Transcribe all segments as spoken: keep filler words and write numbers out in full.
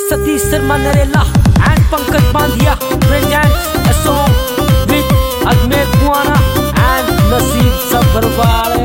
Satish Sharma Narela and Pankaj Bandhia presents a song with Ajmer Kuana and Naseeb Sabharwal.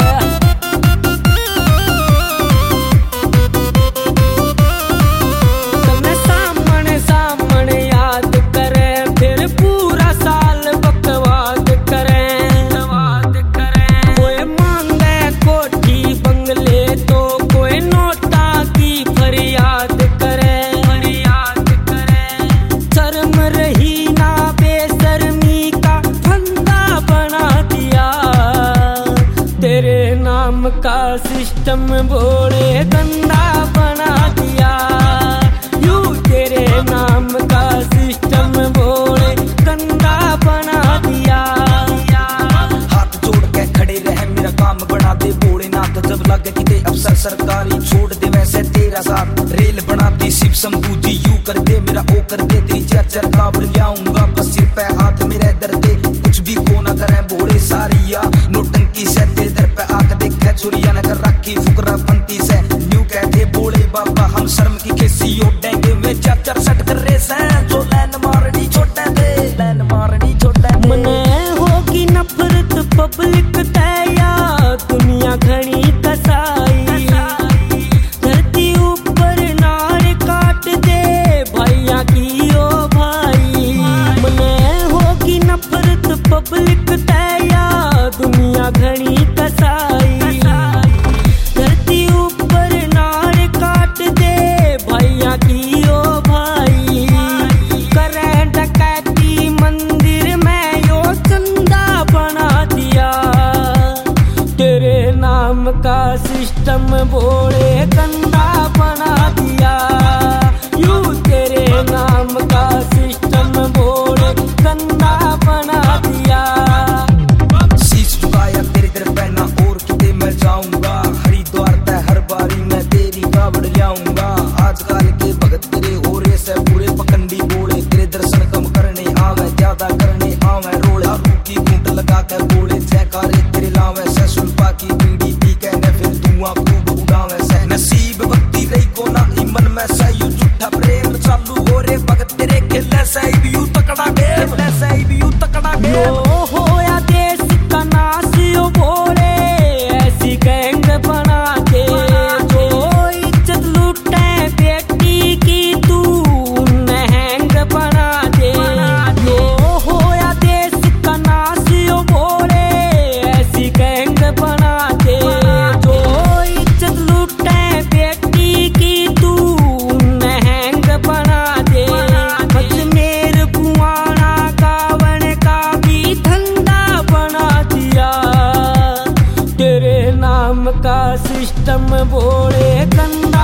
का system बोले गंदा बना दिया, you तेरे नाम का सिस्टम बोले गंदा बना दिया। हाथ जोड़ के खड़े रहे मेरा काम बना दे भोलेनाथ, जब लगे किते अफसर सरकारी छोड़ दे वैसे तेरा साथ। रेल बनाती शिव संबूती यू कर दे मेरा ओ कर दे, तेरी चर्चर काबड़ लियाऊंगा बस सिर पे हाथ मेरे दर दे। कुछ भी को ना करे भोले सारिया, नोटंकी से तेरे दर पे आकर देखे चोरिया न कर रखी फुकरा पंती से। न्यू कहते बोले बाबा हम शर्म की खेसी ओढ़ेंगे में चार चार सट कर रे सैन, जो लैन मारनी छोटे दे लैन मारनी छोटे दे। मने होगी नफरत पब्लिक तैया दुनिया घनी कसाई, धरती ऊपर नार काट दे भैया की ओ भाई। मने होगी नफरत पब्लिक तैया दुनिया घनी कसाई, धरती ऊपर नार काट दे भैया की ओ भाई। करें डकैती मंदिर में यो चंदा बना दिया, तेरे नाम का सिस्टम बोले गंदा बना दिया, यू तेरे नाम का सिस्टम बोले गंदा बना दिया। शीश झुकाया तेरे दर पे ना और किते मैं जाऊंगा, हरिद्वार तय हर बारी मैं तेरी कावड़ लियाऊंगा। आजकल के भगत तेरे हो रे से पूरे पकंडी बोले, तेरे दर्शन कम करने आवे ज्यादा करने आवे रोले। आलू की घूंट लगा कर बोले जयकारे तेरे लावे से, सुल्फा की बीड़ी पी के ने फिर धुआं खूब उड़ावे से। नसीब भक्ति रही को ना ईमन में से, यू झूठा प्रेम चालू हो रे भगत तेरे खेले से यू तकड़ा गेम से यू तकड़ा गेम। होया देश का नाश यो बोले ऐसी गैंग बना के, जो इज्जत लूटे बेटी की तू नहंग बना दे। जो होया देश का नाश यो बोले ऐसी गैंग बना दे, जो इज्जत लूटे बेटी की तू नहंग बना दे। अजमेर कुआना कावड़ का भी धंधा बना दिया, तेरे नाम का सिस्टम बोले गंदा